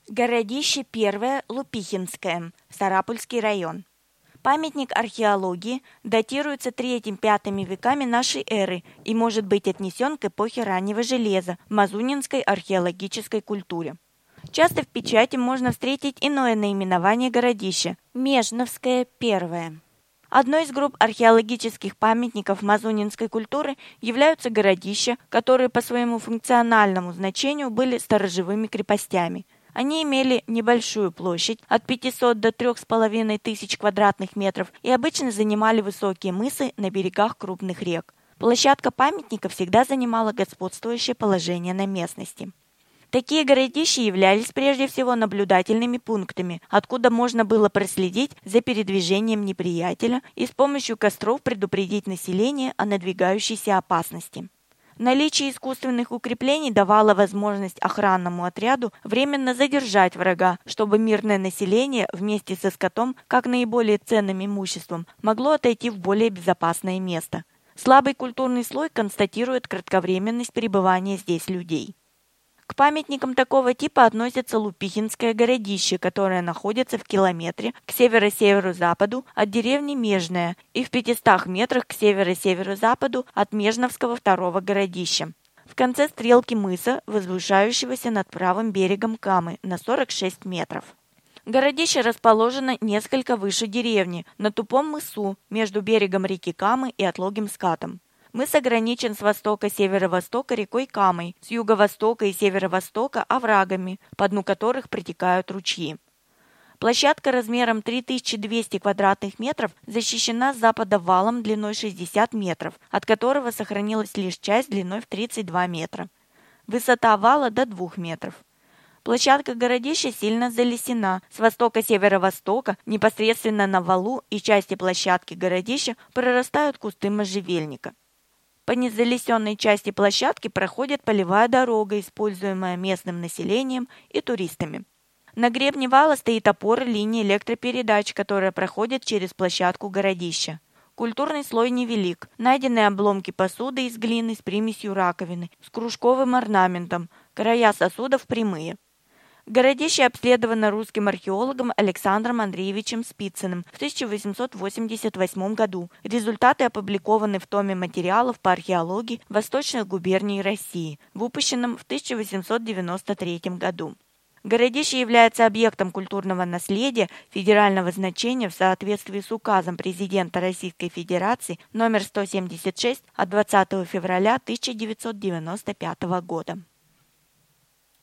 Городище первое, Лупихинское, Сарапульский район. Памятник археологии датируется 3-5 веками нашей эры и может быть отнесен к эпохе раннего железа, мазунинской археологической культуре. Часто в печати можно встретить иное наименование городища – Межновское первое. Одной из групп археологических памятников мазунинской культуры являются городища, которые по своему функциональному значению были сторожевыми крепостями. Они имели небольшую площадь от 500 до 3500 квадратных метров и обычно занимали высокие мысы на берегах крупных рек. Площадка памятника всегда занимала господствующее положение на местности. Такие городища являлись прежде всего наблюдательными пунктами, откуда можно было проследить за передвижением неприятеля и с помощью костров предупредить население о надвигающейся опасности. Наличие искусственных укреплений давало возможность охранному отряду временно задержать врага, чтобы мирное население вместе со скотом, как наиболее ценным имуществом, могло отойти в более безопасное место. Слабый культурный слой констатирует кратковременность пребывания здесь людей. К памятникам такого типа относятся Лупихинское городище, которое находится в километре к северо-северо-западу от деревни Межная и в 500 метрах к северо-северо-западу от Межновского второго городища. В конце стрелки мыса, возвышающегося над правым берегом Камы на 46 метров. Городище расположено несколько выше деревни, на тупом мысу между берегом реки Камы и отлогим скатом. Мыс ограничен с востока-северо-востока рекой Камой, с юго-востока и северо-востока оврагами, по дну которых протекают ручьи. Площадка размером 3200 квадратных метров защищена с запада валом длиной 60 метров, от которого сохранилась лишь часть длиной в 32 метра. Высота вала до 2 метров. Площадка городища сильно залесена. С востока-северо-востока, непосредственно на валу и части площадки городища прорастают кусты можжевельника. По незалесенной части площадки проходит полевая дорога, используемая местным населением и туристами. На гребне вала стоит опора линии электропередач, которая проходит через площадку городища. Культурный слой невелик. Найдены обломки посуды из глины с примесью раковины, с кружковым орнаментом, края сосудов прямые. Городище обследовано русским археологом Александром Андреевичем Спицыным в 1888 году. Результаты опубликованы в томе материалов по археологии Восточных губерний России, выпущенном в 1893 году. Городище является объектом культурного наследия федерального значения в соответствии с указом президента Российской Федерации номер 176 от 20 февраля 1995 года.